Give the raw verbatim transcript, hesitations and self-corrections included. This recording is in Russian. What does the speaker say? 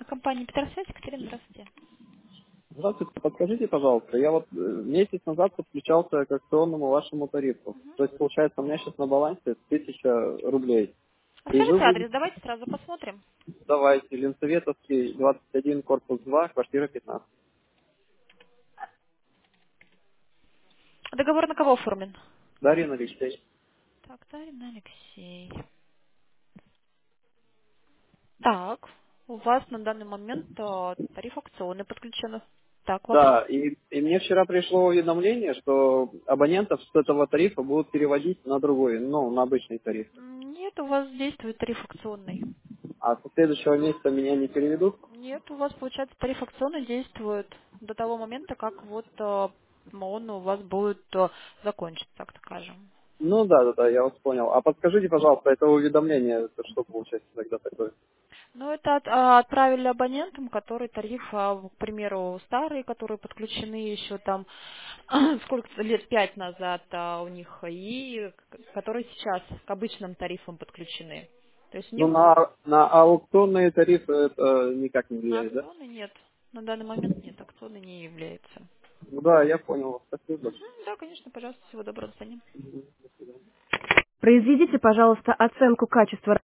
Компания Петросвязь, Екатерина, здравствуйте. Здравствуйте, подскажите, пожалуйста, я вот э, месяц назад подключался к акционному вашему тарифу. То есть, получается, у меня сейчас на балансе тысяча рублей. А И вы скажите будете, адрес, давайте сразу посмотрим. давайте, Ленсоветовский, двадцать один, корпус два, квартира пятнадцать. Договор на кого оформлен? Дарья Алексей. Так, Тарин Алексей. Так, у вас на данный момент э, тариф акционный подключен. Так, вопрос. Да, и, и мне вчера пришло уведомление, что абонентов с этого тарифа будут переводить на другой, ну, на обычный тариф. М, Нет, у вас действует тариф акционный. А со следующего месяца меня не переведут? Нет, у вас, получается, тариф акционный действует до того момента, как вот э, он у вас будет э, закончиться, так скажем. Ну да, да, да, я вас понял. А подскажите, пожалуйста, это уведомление, это что получается тогда такое? Ну, это от- а, отправили абонентам, которые тариф, а, к примеру, старые, которые подключены еще там сколько лет пять назад а, у них, и к- которые сейчас к обычным тарифам подключены. То есть у Ну, них на, на аукционные тарифы это никак не на влияет, да? акционы нет. На данный момент нет, акционы не является. Ну да, я понял. Спасибо большое. Мгм, Да, конечно, пожалуйста, всего доброго, до свидания. Мгм. До свидания. Произведите, пожалуйста, оценку качества